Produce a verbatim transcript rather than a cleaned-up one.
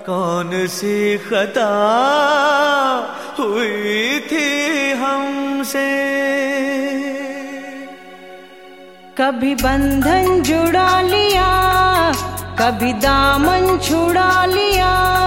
कौन सी खता हुई थी हमसे। कभी बंधन जुड़ा लिया, कभी दामन छुड़ा लिया,